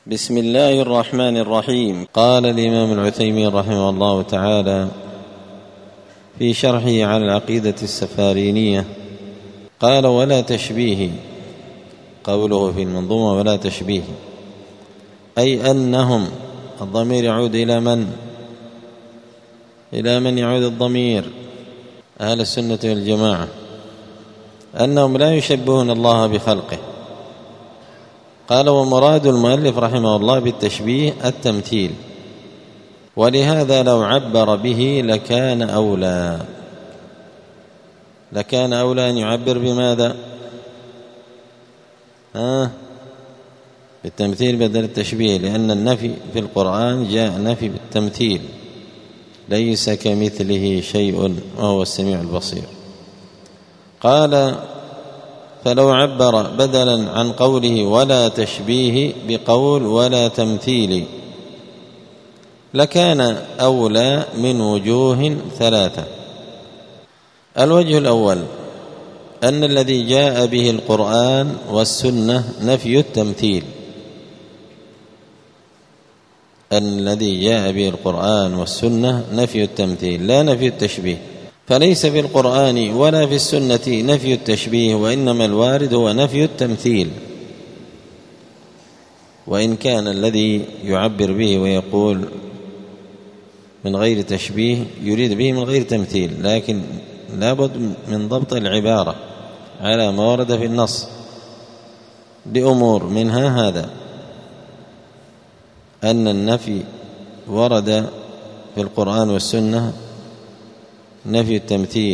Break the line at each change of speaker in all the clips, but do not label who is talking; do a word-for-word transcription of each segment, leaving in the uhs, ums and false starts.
بسم الله الرحمن الرحيم. قال الإمام العثيمين رحمه الله تعالى في شرحه على العقيدة السفارينية قال: ولا تشبيه، قوله في المنظومة ولا تشبيه، أي أنهم، الضمير يعود إلى من؟ إلى من يعود الضمير؟ أهل السنة والجماعة، أنهم لا يشبهون الله بخلقه. قال: ومراد المؤلف رحمه الله بالتشبيه التمثيل، ولهذا لو عبر به لكان أولى لكان أولى أن يعبر بماذا؟ ها؟ بالتمثيل بدل التشبيه، لأن النفي في القرآن جاء نفي بالتمثيل، ليس كمثله شيء وهو السميع البصير. قال: فلو عبر بدلا عن قوله ولا تشبيه بقول ولا تمثيل لكان أولى من وجوه ثلاثة. الوجه الأول أن الذي جاء به القرآن والسنة نفي التمثيل، أن الذي جاء به القرآن والسنة نفي التمثيل لا نفي التشبيه، فليس في القرآن ولا في السنة نفي التشبيه، وإنما الوارد هو نفي التمثيل. وإن كان الذي يعبر به ويقول من غير تشبيه يريد به من غير تمثيل، لكن لابد من ضبط العبارة على ما ورد في النص بأمور، منها هذا أن النفي ورد في القرآن والسنة نفي التمثيل.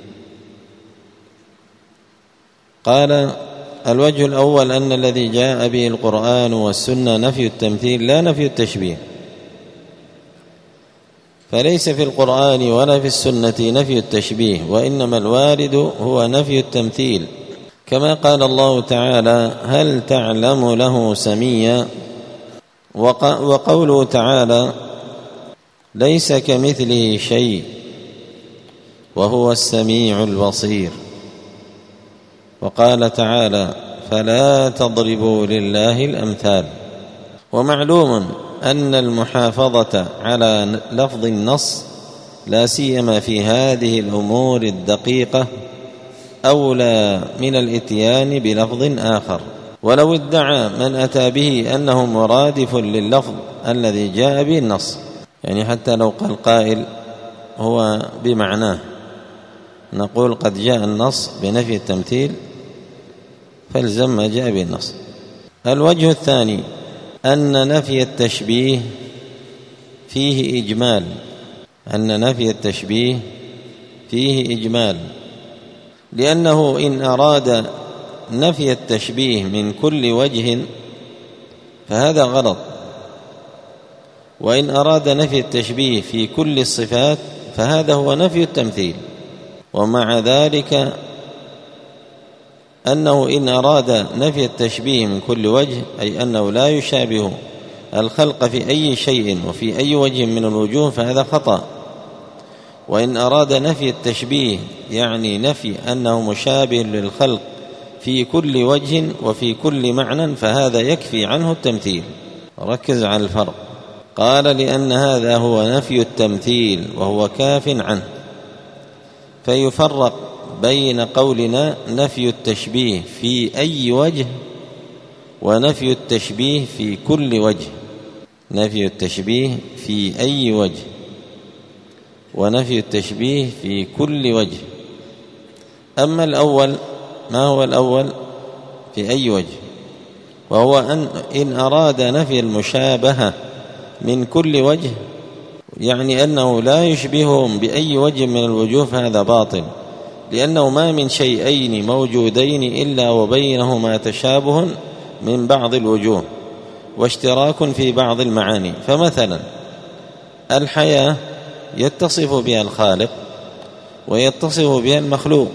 قال: الوجه الأول أن الذي جاء به القرآن والسنة نفي التمثيل لا نفي التشبيه، فليس في القرآن ولا في السنة نفي التشبيه، وإنما الوارد هو نفي التمثيل، كما قال الله تعالى: هل تعلم له سميا. وقوله تعالى: ليس كمثله شيء وهو السميع البصير. وقال تعالى: فلا تضربوا لله الأمثال. ومعلوم أن المحافظة على لفظ النص لا سيما في هذه الأمور الدقيقة أولى من الإتيان بلفظ آخر، ولو ادعى من أتى به أنه مرادف لللفظ الذي جاء به النص، يعني حتى لو قال قائل هو بمعناه، نقول قد جاء النص بنفي التمثيل فالزم ما جاء به النص. الوجه الثاني أن نفي التشبيه فيه إجمال أن نفي التشبيه فيه إجمال لأنه إن أراد نفي التشبيه من كل وجه فهذا غلط، وإن أراد نفي التشبيه في كل الصفات فهذا هو نفي التمثيل. ومع ذلك أنه إن أراد نفي التشبيه من كل وجه، أي أنه لا يشابه الخلق في أي شيء وفي أي وجه من الوجوه، فهذا خطأ. وإن أراد نفي التشبيه يعني نفي أنه مشابه للخلق في كل وجه وفي كل معنى، فهذا يكفي عنه التمثيل. ركز على الفرق. قال: لأن هذا هو نفي التمثيل وهو كاف عنه، فيفرق بين قولنا نفي التشبيه في أي وجه ونفي التشبيه في كل وجه. نفي التشبيه في أي وجه ونفي التشبيه في كل وجه. أما الأول، ما هو الأول؟ في أي وجه، وهو أن إن أراد نفي المشابهة من كل وجه يعني أنه لا يشبههم بأي وجه من الوجوه، فهذا باطل، لأنه ما من شيئين موجودين إلا وبينهما تشابه من بعض الوجوه واشتراك في بعض المعاني. فمثلا الحياة يتصف بها الخالق ويتصف بها المخلوق،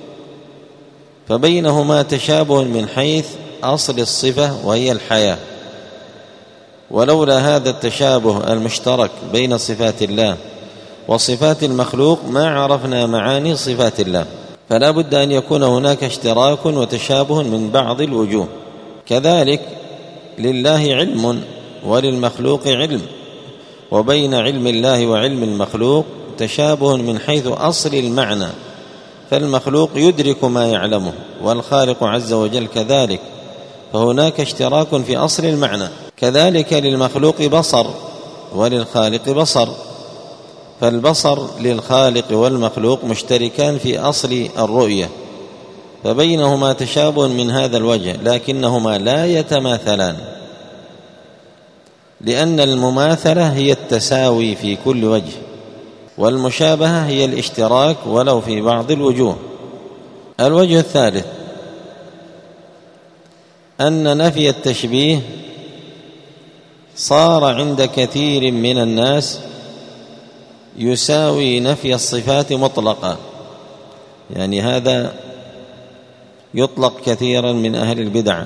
فبينهما تشابه من حيث أصل الصفة وهي الحياة، ولولا هذا التشابه المشترك بين صفات الله وصفات المخلوق ما عرفنا معاني صفات الله، فلا بد أن يكون هناك اشتراك وتشابه من بعض الوجوه. كذلك لله علم وللمخلوق علم، وبين علم الله وعلم المخلوق تشابه من حيث أصل المعنى، فالمخلوق يدرك ما يعلمه والخالق عز وجل كذلك، فهناك اشتراك في أصل المعنى. كذلك للمخلوق بصر وللخالق بصر، فالبصر للخالق والمخلوق مشتركان في أصل الرؤية، فبينهما تشابه من هذا الوجه، لكنهما لا يتماثلان، لأن المماثلة هي التساوي في كل وجه، والمشابهة هي الاشتراك ولو في بعض الوجوه. الوجه الثالث أن نفي التشبيه صار عند كثير من الناس يساوي نفي الصفات مطلقا، يعني هذا يطلق كثيرا من أهل البدع،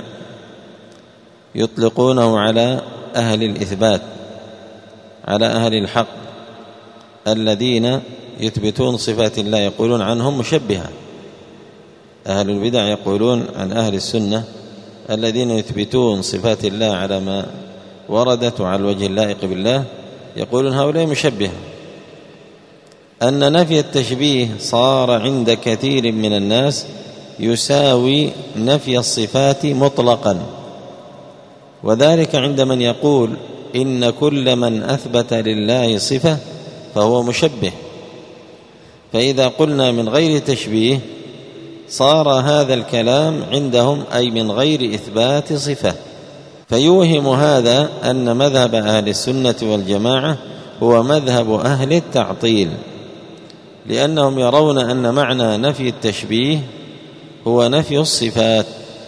يطلقونه على أهل الإثبات، على أهل الحق الذين يثبتون صفات الله، يقولون عنهم مشبهة. أهل البدع يقولون عن أهل السنة الذين يثبتون صفات الله على ما وردت على الوجه اللائق بالله، يقولون هؤلاء مشبهة. أن نفي التشبيه صار عند كثير من الناس يساوي نفي الصفات مطلقا، وذلك عند من يقول إن كل من أثبت لله صفة فهو مشبه، فإذا قلنا من غير تشبيه صار هذا الكلام عندهم أي من غير إثبات صفة، فيوهم هذا أن مذهب أهل السنة والجماعة هو مذهب أهل التعطيل، لأنهم يرون أن معنى نفي التشبيه هو نفي الصفات،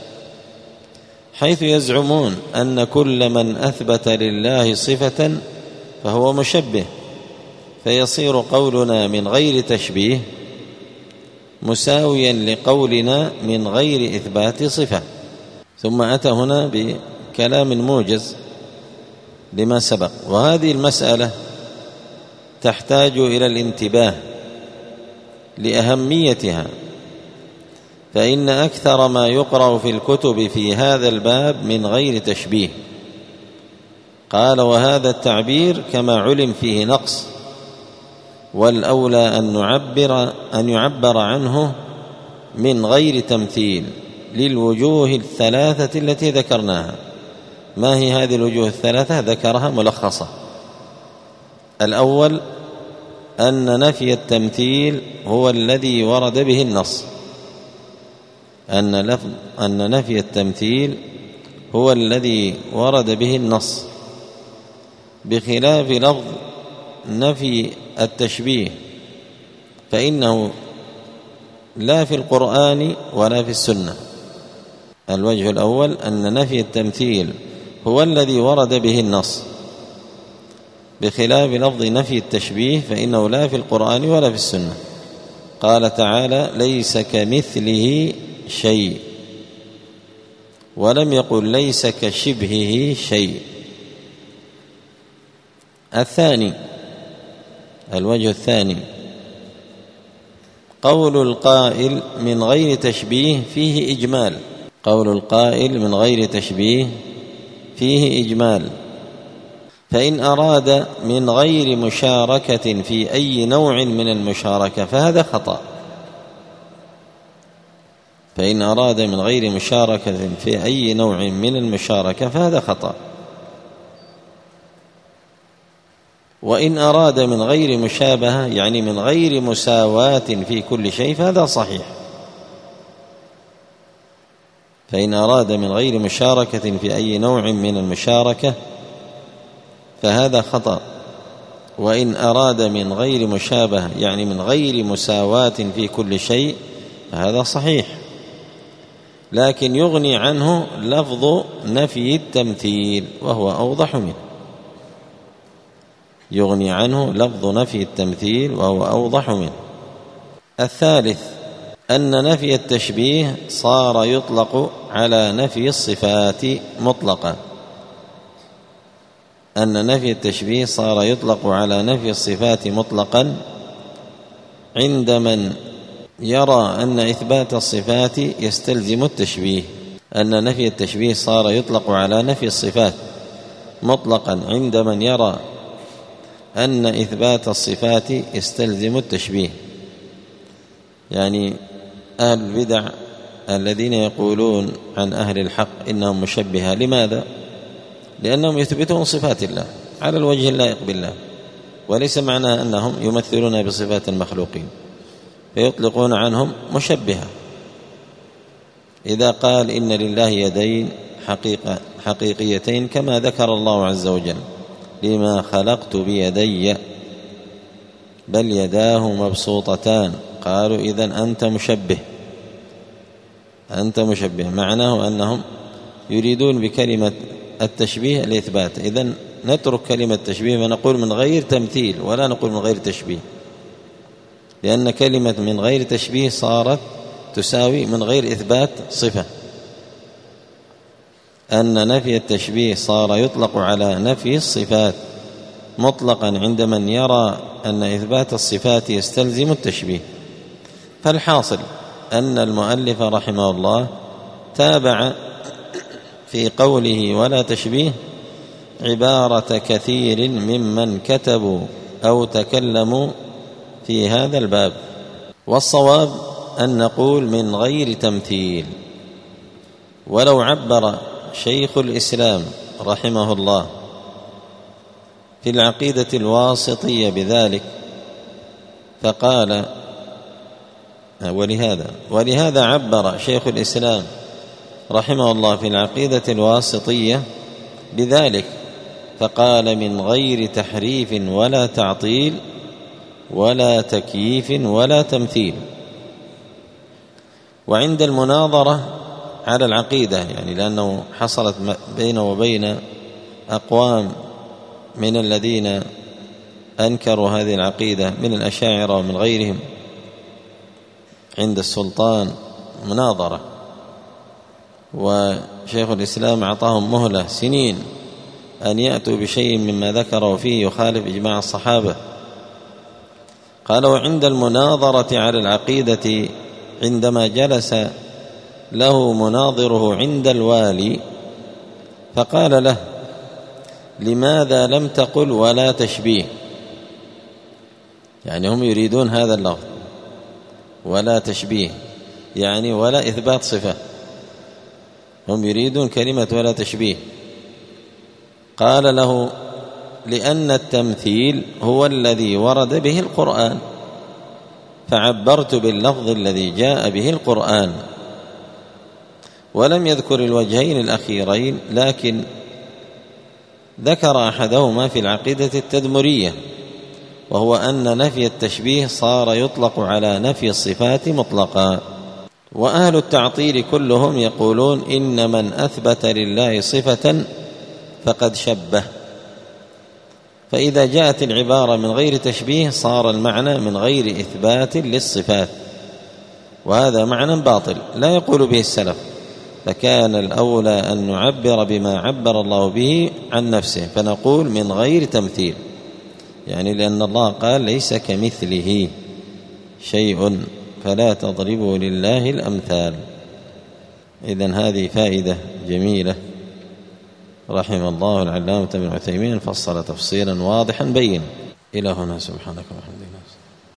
حيث يزعمون أن كل من أثبت لله صفة فهو مشبه، فيصير قولنا من غير تشبيه مساويا لقولنا من غير إثبات صفة. ثم أتى هنا بكلام موجز لما سبق، وهذه المسألة تحتاج إلى الانتباه لأهميتها، فإن أكثر ما يقرأ في الكتب في هذا الباب من غير تشبيه. قال وهذا التعبير كما علم فيه نقص، والأولى أن نعبر أن يعبر عنه من غير تمثيل للوجوه الثلاثة التي ذكرناها. ما هي هذه الوجوه الثلاثة؟ ذكرها ملخصة. الأول أن نفي التمثيل هو الذي ورد به النص، أن لفظ أن نفي التمثيل هو الذي ورد به النص، بخلاف لفظ نفي التشبيه فإنه لا في القرآن ولا في السنة. الوجه الأول أن نفي التمثيل هو الذي ورد به النص، بخلاف لفظ نفي التشبيه فإنه لا في القرآن ولا في السنة. قال تعالى ليس كمثله شيء، ولم يقل ليس كشبهه شيء. الثاني الوجه الثاني قول القائل من غير تشبيه فيه إجمال. قول القائل من غير تشبيه فيه إجمال، فإن أراد من غير مشاركة في أي نوع من المشاركة فهذا خطأ. فإن أراد من غير مشاركة في أي نوع من المشاركة فهذا خطأ، وإن أراد من غير مشابهة يعني من غير مساواة في كل شيء فهذا صحيح. فإن أراد من غير مشاركة في أي نوع من المشاركة فهذا خطأ، وإن أراد من غير مشابهة يعني من غير مساواة في كل شيء فهذا صحيح، لكن يغني عنه لفظ نفي التمثيل وهو أوضح منه. يغني عنه لفظ نفي التمثيل وهو أوضح منه. الثالث أن نفي التشبيه صار يطلق على نفي الصفات مطلقا. أن نفي التشبيه صار يطلق على نفي الصفات مطلقا عند من يرى أن إثبات الصفات يستلزم التشبيه. أن نفي التشبيه صار يطلق على نفي الصفات مطلقا عند من يرى أن إثبات الصفات يستلزم التشبيه. يعني أهل البدع الذين يقولون عن أهل الحق إنهم مشبهة، لماذا؟ لأنهم يثبتون صفات الله على الوجه اللائق بالله، وليس معنى أنهم يمثلون بصفات المخلوقين، فيطلقون عنهم مشبهة. إذا قال إن لله يدين حقيقة حقيقيتين كما ذكر الله عز وجل لما خلقت بيدي بل يداه مبسوطتان، قالوا إذن أنت مشبه، أنت مشبه، معناه أنهم يريدون بكلمة التشبيه الإثبات. إذن نترك كلمة تشبيه ونقول من غير تمثيل ولا نقول من غير تشبيه، لأن كلمة من غير تشبيه صارت تساوي من غير إثبات صفة. أن نفي التشبيه صار يطلق على نفي الصفات مطلقا عند من يرى أن إثبات الصفات يستلزم التشبيه. فالحاصل أن المؤلف رحمه الله تابع في قوله ولا تشبيه عبارة كثير ممن كتبوا أو تكلموا في هذا الباب، والصواب أن نقول من غير تمثيل. ولو عبر شيخ الإسلام رحمه الله في العقيدة الواسطية بذلك فقال ولهذا ولهذا عبر شيخ الإسلام رحمه الله في العقيدة الواسطية بذلك فقال من غير تحريف ولا تعطيل ولا تكييف ولا تمثيل. وعند المناظرة على العقيدة، يعني لأنه حصلت بينه وبين أقوام من الذين أنكروا هذه العقيدة من الأشاعرة ومن غيرهم، عند السلطان مناظرة، وشيخ الإسلام أعطاهم مهلة سنين أن يأتوا بشيء مما ذكروا فيه يخالف إجماع الصحابة. قال وعند المناظرة على العقيدة عندما جلس له مناظره عند الوالي فقال له لماذا لم تقل ولا تشبيه؟ يعني هم يريدون هذا اللفظ ولا تشبيه، يعني ولا إثبات صفة، هم يريدون كلمة ولا تشبيه. قال له لأن التمثيل هو الذي ورد به القرآن، فعبرت باللفظ الذي جاء به القرآن، ولم يذكر الوجهين الأخيرين، لكن ذكر أحدهما في العقيدة التدمرية، وهو أن نفي التشبيه صار يطلق على نفي الصفات مطلقا. وأهل التعطيل كلهم يقولون إن من أثبت لله صفة فقد شبه، فإذا جاءت العبارة من غير تشبيه صار المعنى من غير إثبات للصفات، وهذا معنى باطل لا يقول به السلف، فكان الأولى أن نعبر بما عبر الله به عن نفسه، فنقول من غير تمثيل، يعني لأن الله قال ليس كمثله شيء فلا تضربوا لله الأمثال. إذن هذه فائدة جميلة رحم الله العلامة ابن عثيمين، فصل تفصيلا واضحا بين. إلى هنا سبحانك وبحمدك.